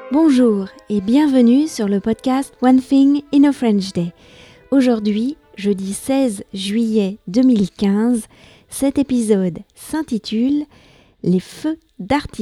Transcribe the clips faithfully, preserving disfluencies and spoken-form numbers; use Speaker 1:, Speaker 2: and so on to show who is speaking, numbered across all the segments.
Speaker 1: Bonjour et bienvenue sur le podcast One Thing in a French Day. Aujourd'hui, jeudi seize juillet deux mille quinze, cet épisode s'intitule « Les feux d'artifice ».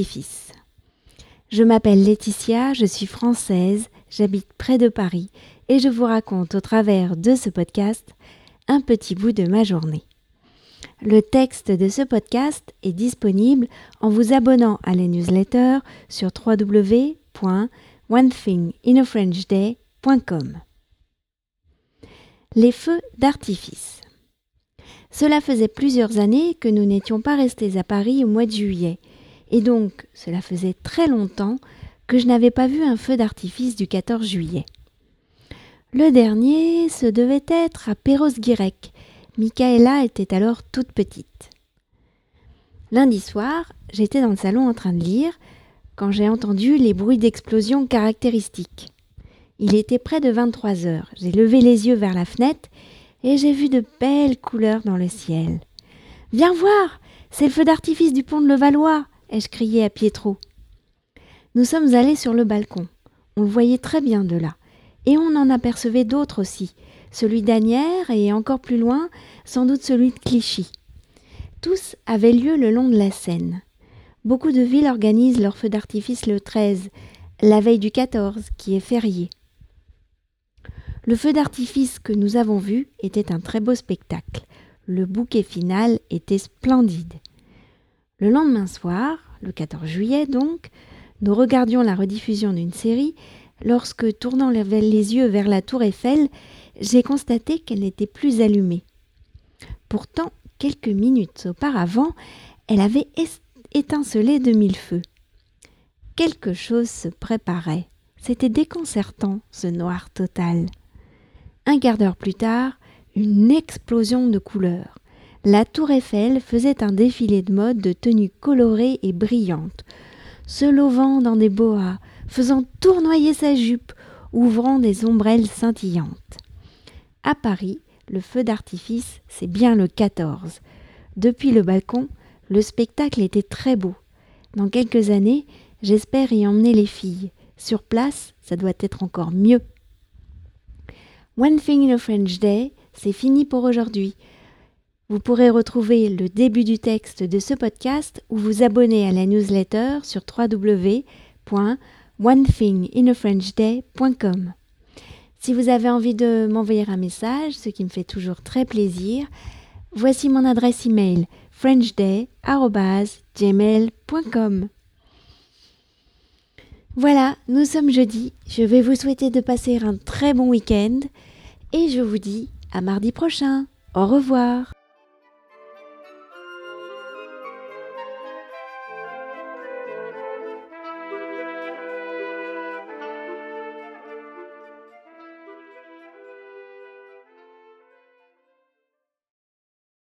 Speaker 1: Je m'appelle Laetitia, je suis française, j'habite près de Paris et je vous raconte au travers de ce podcast un petit bout de ma journée. Le texte de ce podcast est disponible en vous abonnant à la newsletter sur w w w point one thing in a french day point com. Les feux d'artifice. Cela faisait plusieurs années que nous n'étions pas restés à Paris au mois de juillet, et donc cela faisait très longtemps que je n'avais pas vu un feu d'artifice du quatorze juillet. Le dernier, ce devait être à Perros-Guirec. Michaela était alors toute petite. Lundi soir, j'étais dans le salon en train de lire quand j'ai entendu les bruits d'explosion caractéristiques. Il était près de vingt-trois heures. J'ai levé les yeux vers la fenêtre et j'ai vu de belles couleurs dans le ciel. « Viens voir, c'est le feu d'artifice du pont de Levallois !» ai-je crié à Pietro. Nous sommes allés sur le balcon. On le voyait très bien de là. Et on en apercevait d'autres aussi. Celui d'Asnières et encore plus loin, sans doute celui de Clichy. Tous avaient lieu le long de la Seine. Beaucoup de villes organisent leur feu d'artifice le treize, la veille du quatorze, qui est férié. Le feu d'artifice que nous avons vu était un très beau spectacle. Le bouquet final était splendide. Le lendemain soir, le quatorze juillet donc, nous regardions la rediffusion d'une série lorsque, tournant les yeux vers la tour Eiffel, j'ai constaté qu'elle n'était plus allumée. Pourtant, quelques minutes auparavant, elle avait est- étincelé de mille feux. Quelque chose se préparait. C'était déconcertant, ce noir total. Un quart d'heure plus tard, une explosion de couleurs. La tour Eiffel faisait un défilé de mode de tenues colorées et brillantes, se levant dans des boas, faisant tournoyer sa jupe, ouvrant des ombrelles scintillantes. À Paris, le feu d'artifice, c'est bien le quatorze. Depuis le balcon, le spectacle était très beau. Dans quelques années, j'espère y emmener les filles. Sur place, ça doit être encore mieux. One Thing in a French Day, c'est fini pour aujourd'hui. Vous pourrez retrouver le début du texte de ce podcast ou vous abonner à la newsletter sur w w w point one thing in a french day point com. Si vous avez envie de m'envoyer un message, ce qui me fait toujours très plaisir, voici mon adresse email frenchday arobase gmail point com. Voilà, nous sommes jeudi. Je vais vous souhaiter de passer un très bon week-end et je vous dis à mardi prochain. Au revoir.